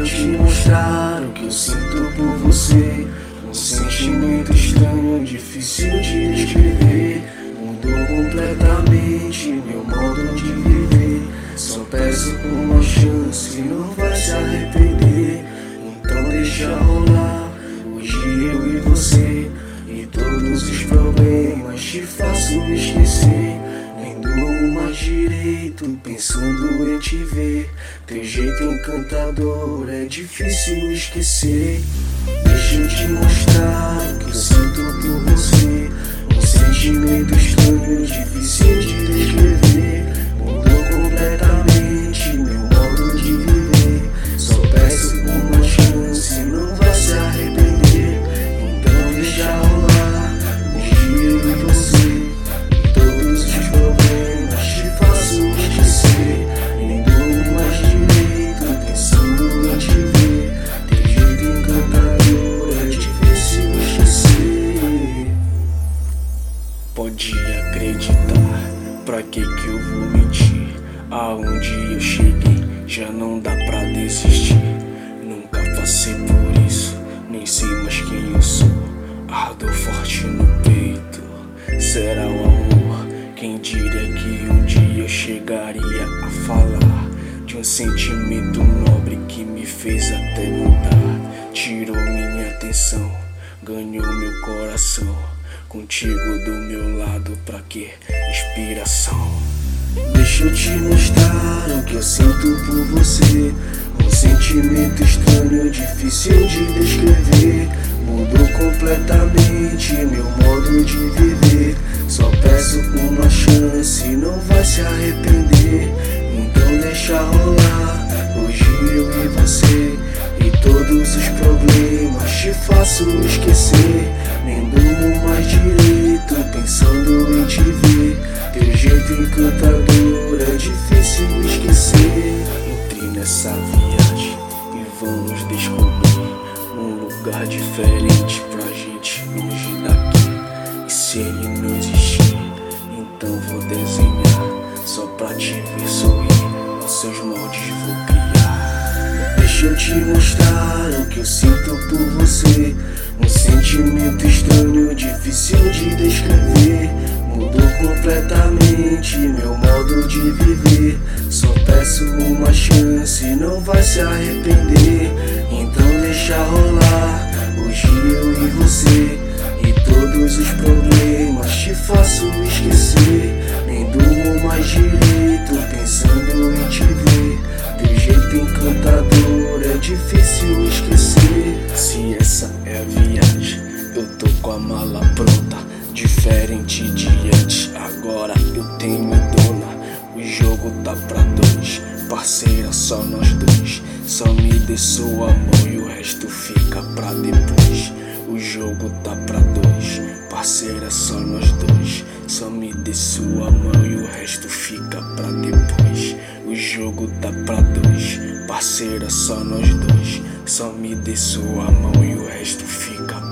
te mostrar o que eu sinto por você. Um sentimento estranho, difícil de descrever. Mudou completamente meu modo de viver. Só peço uma chance, não vai se arrepender. Então deixa rolar, hoje eu e você. E todos os problemas te faço esquecer. Nem durmo mais direito, pensando em te ver. Teu jeito encantador é difícil esquecer. Deixa eu te mostrar o que eu sinto por você. Um sentimento estranho, difícil de descrever. Mudou completamente meu modo de viver. Só peço uma chance, não vai se arrepender. Então deixa rolar, hoje eu e você. Todos os problemas te faço esquecer. Nem durmo mais direito, pensando em te ver. Teu jeito encantador é difícil esquecer. Pode acreditar, pra que eu vou mentir? Aonde eu cheguei já não dá pra desistir. Nunca passei por isso, nem sei mais quem eu sou. Ardor forte no peito, será o amor? Quem diria que um dia eu chegaria a falar de um sentimento nobre que me fez até mudar. Tirou minha atenção, ganhou meu coração. Contigo do meu lado, pra que inspiração? Deixa eu te mostrar o que eu sinto por você. Um sentimento estranho, difícil de descrever. Mudou completamente meu modo de viver. Só peço uma chance, não vai se arrepender. Então deixa rolar, hoje eu e você. E todos os problemas te faço esquecer. Nem durmo mais direito, pensando em te ver. Teu jeito encantador é difícil esquecer. Entre nessa viagem e vamos descobrir um lugar diferente pra gente longe daqui. E se ele não existir, então vou desenhar só pra te ver sorrir. Os seus moldes vou criar. Deixa eu te mostrar o que eu sinto por você. Um sentimento estranho, difícil de descrever. Mudou completamente meu modo de viver. Só peço uma chance, não vai se arrepender. Então deixa rolar, hoje eu e você. E todos os problemas te faço esquecer. Nem durmo mais direito, pensando em te ver. Teu jeito encantador é difícil esquecer. Se essa é a viagem, eu tô com a mala pronta. Diferente de antes, agora eu tenho dona. O jogo tá pra dois, parceira, só nós dois. Só me dê sua mão e o resto fica pra depois. O jogo tá pra dois, parceira, só nós dois. Só me dê sua mão e o resto fica pra depois. O jogo tá pra dois, parceira, só nós dois. Só me dê sua mão e o resto fica